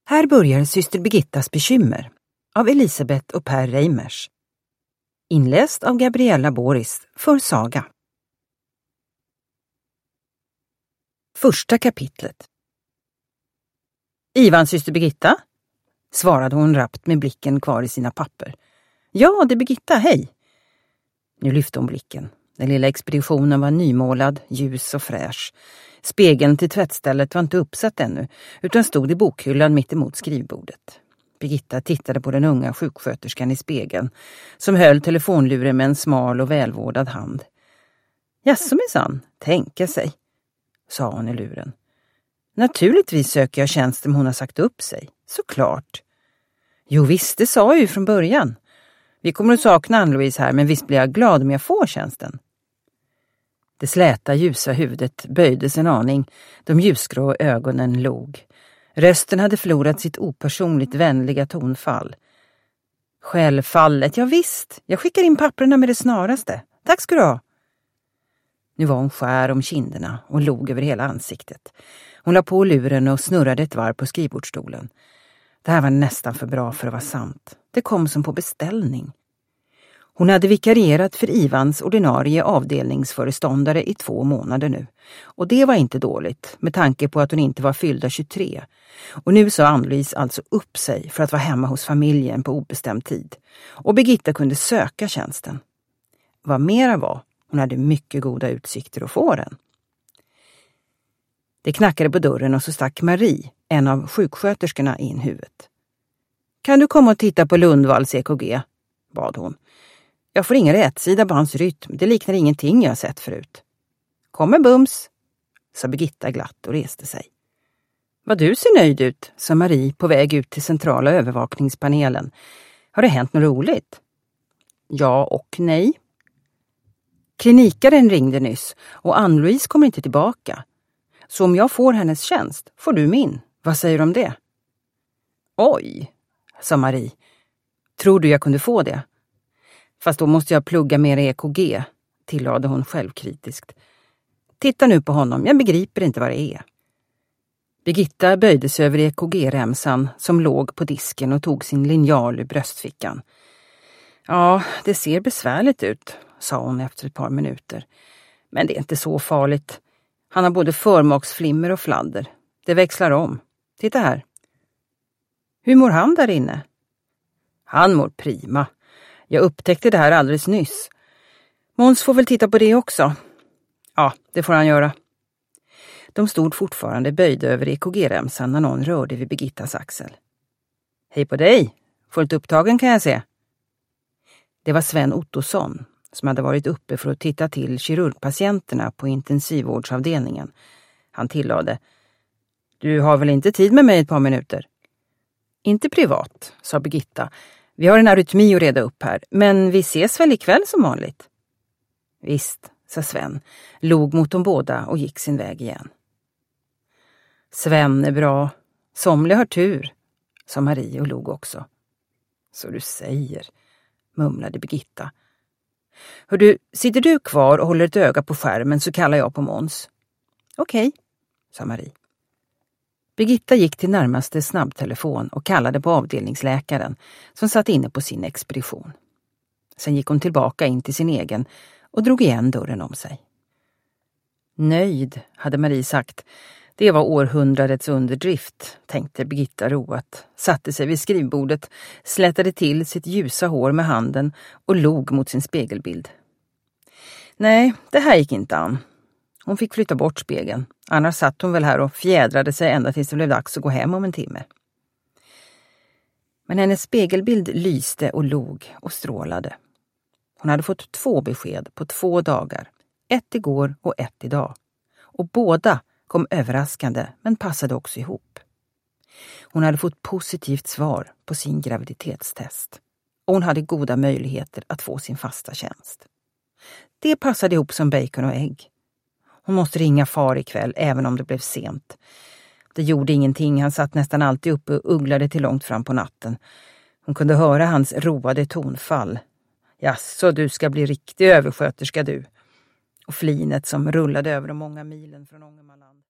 Här börjar syster Birgittas bekymmer av Elisabeth och Per Reimers. Inläst av Gabriella Boris för Saga. Första kapitlet. Ivan, syster Birgitta? Svarade hon rappt med blicken kvar i sina papper. Ja, det är Birgitta, hej. Nu lyfte hon blicken. Den lilla expeditionen var nymålad, ljus och fräsch. Spegeln till tvättstället var inte uppsatt ännu, utan stod i bokhyllan mitt emot skrivbordet. Birgitta tittade på den unga sjuksköterskan i spegeln, som höll telefonluren med en smal och välvårdad hand. Jaså minsann, tänka sig, sa hon i luren. Naturligtvis söker jag tjänsten om hon har sagt upp sig, såklart. Jo visst, det sa jag ju från början. Vi kommer att sakna Ann-Louise här, men visst blir jag glad om jag får tjänsten. Det släta ljusa huvudet böjdes en aning, de ljusgrå ögonen log. Rösten hade förlorat sitt opersonligt vänliga tonfall. Självfallet, ja visst, jag skickar in papperna med det snaraste. Tack ska du ha. Nu var hon skär om kinderna och log över hela ansiktet. Hon la på luren och snurrade ett varv på skrivbordsstolen. Det här var nästan för bra för att vara sant. Det kom som på beställning. Hon hade vikarierat för Ivans ordinarie avdelningsföreståndare i 2 månader nu. Och det var inte dåligt, med tanke på att hon inte var fyllda 23. Och nu sa Ann-Louise alltså upp sig för att vara hemma hos familjen på obestämd tid. Och Birgitta kunde söka tjänsten. Vad mera var, hon hade mycket goda utsikter att få den. Det knackade på dörren och så stack Marie, en av sjuksköterskorna, in huvudet. Kan du komma och titta på Lundvalls EKG? Bad hon. Jag får ingen rätsida på hans rytm, det liknar ingenting jag sett förut. Kommer bums, sa Birgitta glatt och reste sig. Vad du ser nöjd ut, sa Marie på väg ut till centrala övervakningspanelen. Har det hänt något roligt? Ja och nej. Klinikaren ringde nyss och Ann-Louise kommer inte tillbaka. Så om jag får hennes tjänst får du min. Vad säger du om det? Oj, sa Marie. Tror du jag kunde få det? Fast då måste jag plugga mer EKG, tillade hon självkritiskt. Titta nu på honom, jag begriper inte vad det är. Birgitta böjde sig över EKG-remsan som låg på disken och tog sin linjal ur bröstfickan. Ja, det ser besvärligt ut, sa hon efter ett par minuter. Men det är inte så farligt. Han har både förmaksflimmer och fladder. Det växlar om. Titta här. Hur mår han där inne? Han mår prima. Jag upptäckte det här alldeles nyss. Måns får väl titta på det också. Ja, det får han göra. De stod fortfarande böjda över EKG-remsan när någon rörde vid Birgittas axel. Hej på dig. Fullt upptagen kan jag se. Det var Sven Ottosson som hade varit uppe för att titta till kirurgpatienterna på intensivvårdsavdelningen. Han tillade. Du har väl inte tid med mig ett par minuter? Inte privat, sa Birgitta. Vi har en arytmi att reda upp här, men vi ses väl ikväll som vanligt? Visst, sa Sven, log mot dem båda och gick sin väg igen. Sven är bra. Somliga har tur, sa Marie och log också. Så du säger, mumlade Birgitta. Hör du, sitter du kvar och håller ett öga på skärmen så kallar jag på Måns. Okej, sa Marie. Birgitta gick till närmaste snabbtelefon och kallade på avdelningsläkaren som satt inne på sin expedition. Sen gick hon tillbaka in till sin egen och drog igen dörren om sig. Nöjd, hade Marie sagt. Det var århundradets underdrift, tänkte Birgitta roat, satte sig vid skrivbordet, slätade till sitt ljusa hår med handen och log mot sin spegelbild. Nej, det här gick inte an. Hon fick flytta bort spegeln, annars satt hon väl här och fjädrade sig ända tills det blev dags att gå hem om en timme. Men hennes spegelbild lyste och log och strålade. Hon hade fått 2 besked på 2 dagar, 1 igår och 1 idag. Och båda kom överraskande men passade också ihop. Hon hade fått positivt svar på sin graviditetstest. Och hon hade goda möjligheter att få sin fasta tjänst. Det passade ihop som bacon och ägg. Hon måste ringa far ikväll även om det blev sent. Det gjorde ingenting, han satt nästan alltid uppe och ugglade till långt fram på natten. Hon kunde höra hans roade tonfall. Jaså, du ska bli riktig översköterska du. Och flinet som rullade över de många milen från Ångermanland.